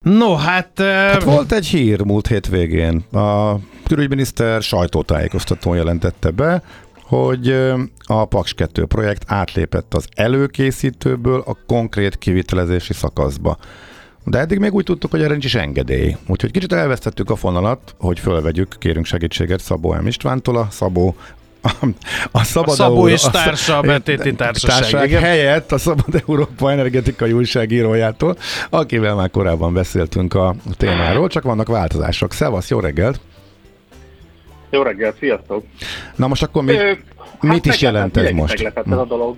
No, hát volt egy hír múlt hétvégén. A külügyminiszter sajtótájékoztatón jelentette be, hogy a Paks 2 projekt átlépett az előkészítőből a konkrét kivitelezési szakaszba. De eddig még úgy tudtuk, hogy erre nincs is engedély. Úgyhogy kicsit elvesztettük a fonalat, hogy fölvegyük, kérünk segítséget Szabó M. Istvántól, a Szabó és társa, a Betéti Társaság helyett a Szabad Európa energetikai újságírójától, akivel már korábban beszéltünk a témáról, csak vannak változások. Szevasz, jó reggelt! Jó reggelt, sziasztok! Na most akkor mit is jelent ez most? Meglepett ez a dolog.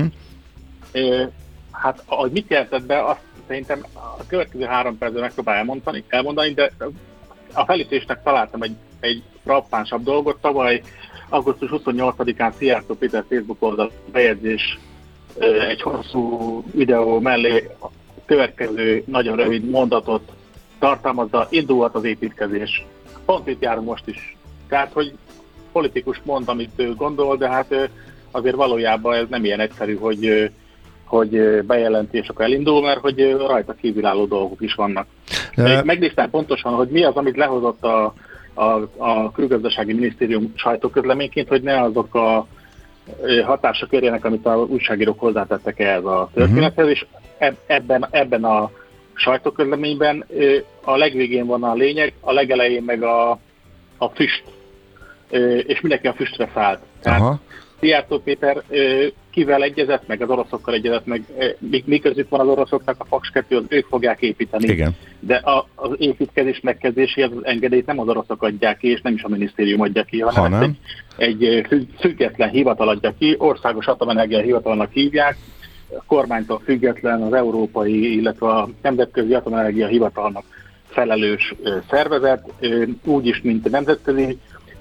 Hát, ahogy mit jelentett be, azt szerintem a következő 3 percben megpróbál elmondani, de a felütésnek találtam egy frappánsabb dolgot. Tavaly augusztus 28-án Szijjártó Péter Facebook oldal bejegyzés egy hosszú videó mellé a következő nagyon rövid mondatot tartalmazza: indulhat az építkezés. Pont itt járunk most is. Tehát, hogy politikus mond, amit ő gondol, de hát azért valójában ez nem ilyen egyszerű, hogy bejelenti és akkor elindul, mert hogy rajta kívülálló dolgok is vannak. Megnéztem pontosan, hogy mi az, amit lehozott a Külgazdasági Minisztérium sajtóközleményként, hogy ne azok a hatások érjenek, amit a újságírók hozzátettek ehhez a történethez, és ebben a sajtóközleményben a legvégén van a lényeg, a legelején meg a füst, és mindenki a füstre szállt. Tehát Szijjártó Péter kivel egyezett, meg az oroszokkal egyezett, meg mi közük van az oroszoknak, a Paks 2, ők fogják építeni. Igen. De az építkezés megkezdéséhez az engedélyt nem az oroszok adják ki, és nem is a minisztérium adja ki, hanem egy független hivatal adja ki, Országos Atomenergia Hivatalnak hívják, a kormánytól független, az európai, illetve a Nemzetközi Atomenergia Hivatalnak felelős szervezet, úgyis, mint a nemzetközi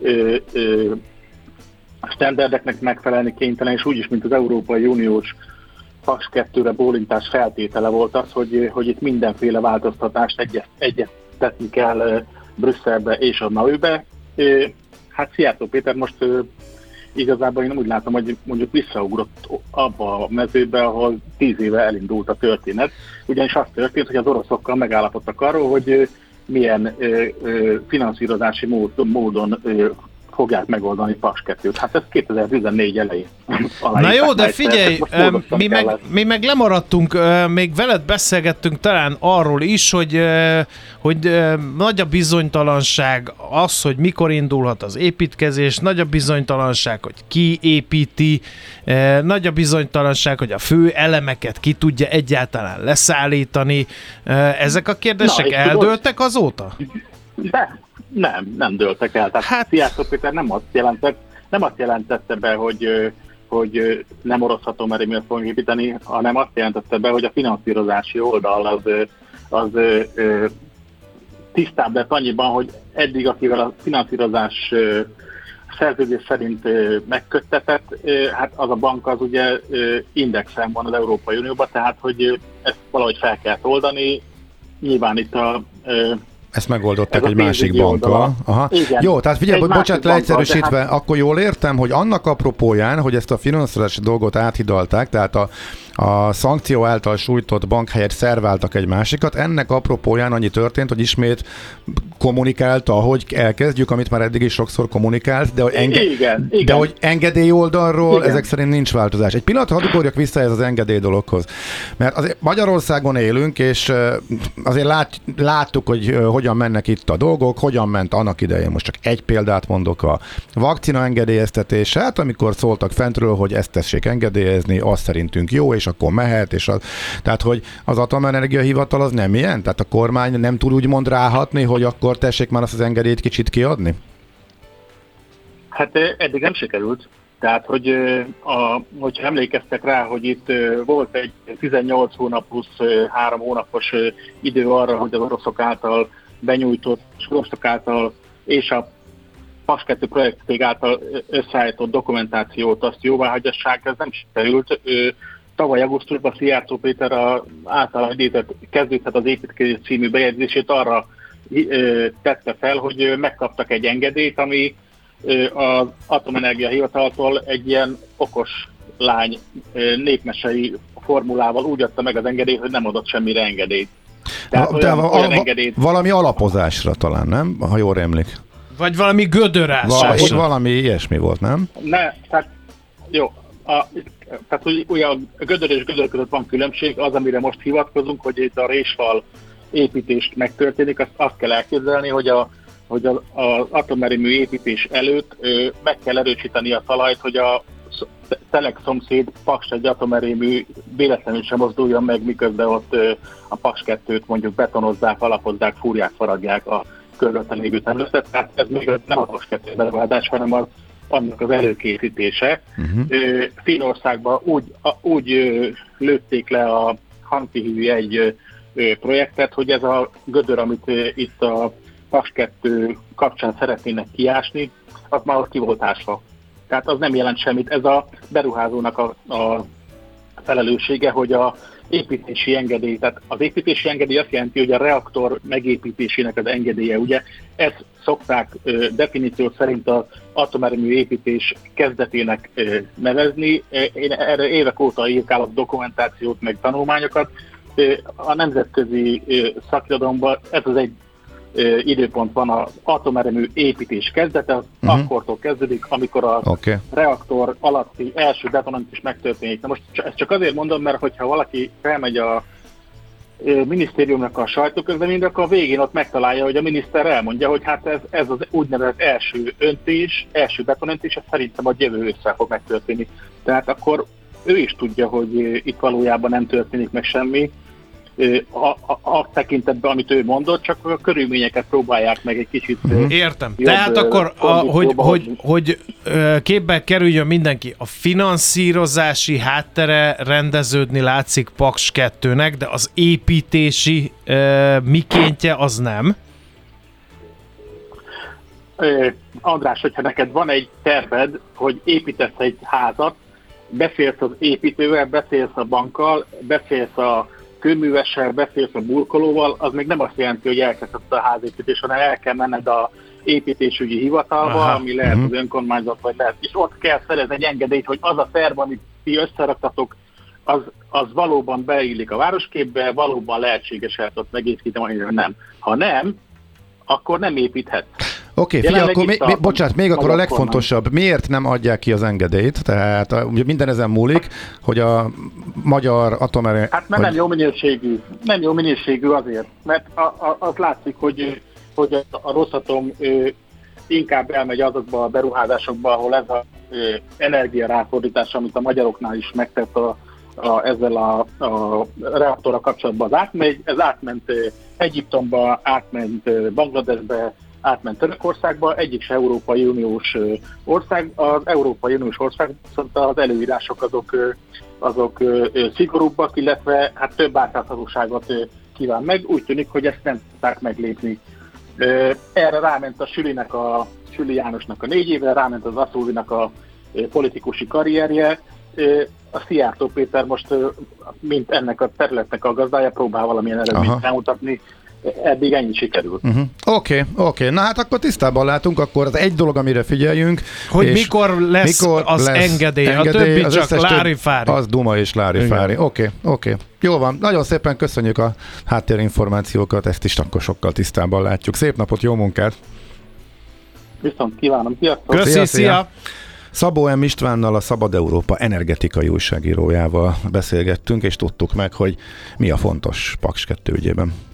standardeknek megfelelni kénytelen, és úgyis, mint az Európai Uniós Paks 2-re bólintás feltétele volt az, hogy itt mindenféle változtatást egyeztetni kell Brüsszelbe és a NAU-be. Hát Szijjártó Péter most igazából én úgy látom, hogy mondjuk visszaugrott abba a mezőbe, ahol 10 éve elindult a történet. Ugyanis az történt, hogy az oroszokkal megállapodtak arról, hogy milyen finanszírozási módon fogják megoldani Paks 2-t. Hát ez 2014 elején. Na jó, de figyelj, mi meg lemaradtunk, még veled beszélgettünk talán arról is, hogy nagy a bizonytalanság az, hogy mikor indulhat az építkezés, nagy a bizonytalanság, hogy ki építi, nagy a bizonytalanság, hogy a fő elemeket ki tudja egyáltalán leszállítani. Ezek a kérdések eldőltek azóta? De nem dőltek el. Tehát Szijjártó Péter nem azt jelentette be, hogy nem orosz atomerőművet fogunk építeni, hanem azt jelentette be, hogy a finanszírozási oldal az tisztább lett annyiban, hogy eddig, akivel a finanszírozás szerződés szerint megköttetett, hát az a bank az ugye indexen van az Európai Unióban, tehát hogy ezt valahogy fel kell oldani. Nyilván itt ezt megoldották egy másik bankkal. Jó, tehát figyelj, bocsánat, leegyszerűsítve, akkor jól értem, hogy annak apropóján, hogy ezt a finanszírozási dolgot áthidalták, tehát a szankció által sújtott bank helyett szerváltak egy másikat, ennek apropóján annyi történt, hogy ismét kommunikálta, hogy elkezdjük, amit már eddig is sokszor kommunikált, de hogy, de hogy engedély oldalról ezek szerint nincs változás. Egy pillanat, hadd ugorjak vissza ez az engedély dologhoz. Mert azért Magyarországon élünk, és azért láttuk, hogy hogyan mennek itt a dolgok, hogyan ment annak idején, most csak egy példát mondok, a vakcina engedélyeztetése, hát amikor szóltak fentről, hogy ezt tessék engedélyezni, az szerintünk jó, és akkor mehet, tehát hogy az Atomenergia Hivatal az nem ilyen? Tehát a kormány nem tud úgymond ráhatni, hogy akkor tessék már azt az engedélyt kicsit kiadni? Hát eddig nem sikerült. Tehát, hogyha emlékeztek rá, hogy itt volt egy 18 hónap plusz 3 hónapos idő arra, hogy az oroszok által benyújtott, oroszok által és a Paks 2 projektek által összeállított dokumentációt azt jóváhagyassák, ez nem sikerült. Tavaly augusztusban Szijjártó Péter által idézett kezdődhet az építkezés című bejegyzését arra tette fel, hogy megkaptak egy engedélyt, ami az Atomenergia Hivataltól egy ilyen okos lány népmesei formulával úgy adta meg az engedélyt, hogy nem adott semmire engedélyt. Valami alapozásra talán, nem? Ha jól emlik. Vagy valami gödörásra. Valami ilyesmi volt, nem? Tehát jó. Tehát ugye a gödör és gödör között van különbség. Az, amire most hivatkozunk, hogy itt a résfal építést megtörténik, azt kell elképzelni, hogy az atomerőmű építés előtt meg kell erősíteni a talajt, hogy a Telek szomszéd Paks egy atomerőmű véletlenül sem mozduljon meg, miközben ott a Paks 2-t mondjuk betonozzák, alapozzák, fúrják, faragják a körülötte lévő területet. Tehát ez még nem a Paks 2 beruházás, hanem annak az előkészítése. Finnországban úgy lőtték le a Hanhihyvi egy projektet, hogy ez a gödör, amit itt a Paks 2 kapcsán szeretnének kiásni, az már ott ki volt ásva. Tehát az nem jelent semmit. Ez a beruházónak a felelőssége, hogy a építési engedély, tehát az építési engedély azt jelenti, hogy a reaktor megépítésének az engedélye, ugye ezt szokták definíció szerint az atomerőmű építés kezdetének nevezni. Én erre évek óta írkálok dokumentációt, meg tanulmányokat. A nemzetközi szakirodalomban ez az egy időpont van, az atomerőmű építés kezdete, az akkortól kezdődik, amikor a reaktor alatti első detonantus megtörténik. Na most ezt csak azért mondom, mert hogyha valaki felmegy a minisztériumnak a sajtóközleményre, akkor a végén ott megtalálja, hogy a miniszter elmondja, hogy hát ez az úgynevezett első betonöntés, ez szerintem a jövő ősszel fog megtörténni. Tehát akkor ő is tudja, hogy itt valójában nem történik meg semmi, a tekintetben, amit ő mondott, csak a körülményeket próbálják meg egy kicsit értem. Tehát akkor, hogy képbe kerüljön mindenki, a finanszírozási háttere rendeződni látszik Paks 2-nek, de az építési mikéntje az nem? András, hogyha neked van egy terved, hogy építesz egy házat, beszélsz az építővel, beszélsz a bankkal, beszélsz a kőművessel, beszélsz a burkolóval, az még nem azt jelenti, hogy elkezdett a házépítés, hanem el kell menned a építésügyi hivatalba, ami lehet az önkormányzat, vagy lehet, és ott kell szerezni egy engedélyt, hogy az a terv, amit ti összeraktatok, az valóban beillik a városképbe, valóban lehetséges el ott megépíteni, vagy nem. Ha nem, akkor nem építhet. Oké, figyelj, akkor bocsánat, még akkor a legfontosabb, miért nem adják ki az engedélyt? Tehát ugye minden ezen múlik, hogy a magyar atomerőmű... Hát mert nem jó minőségű azért, mert az látszik, hogy a Rosatom inkább elmegy azokba a beruházásokba, ahol ez az energiaráfordítás, amit a magyaroknál is megtett ezzel a reaktorral kapcsolatban ez átment Egyiptomba, átment Bangladesbe, átment Törökországba, egyik se Európai Uniós ország. Az Európai Uniós ország viszont az előírások azok szigorúbbak, illetve hát több átláthatóságot kíván meg. Úgy tűnik, hogy ezt nem tudták meglépni. Erre ráment a Süli Jánosnak a 4 éve, ráment az Aszólinak a politikusi karrierje. A Szijjártó Péter most, mint ennek a területnek a gazdája, próbál valamilyen eredményt bemutatni. Eddig ennyi sikerült. Oké. Na hát akkor tisztában látunk, akkor az egy dolog, amire figyeljünk. Hogy mikor lesz engedély, a többi csak lári-fári. Az duma és lári-fári. Oké. Jó van, nagyon szépen köszönjük a háttérinformációkat, ezt is akkor sokkal tisztában látjuk. Szép napot, jó munkát! Viszont kívánom, sziasztok! Köszi, szia! Szabó M. Istvánnal, a Szabad Európa energetikai újságírójával beszélgettünk, és tudtuk meg, hogy mi a fontos Paks 2 ügyében.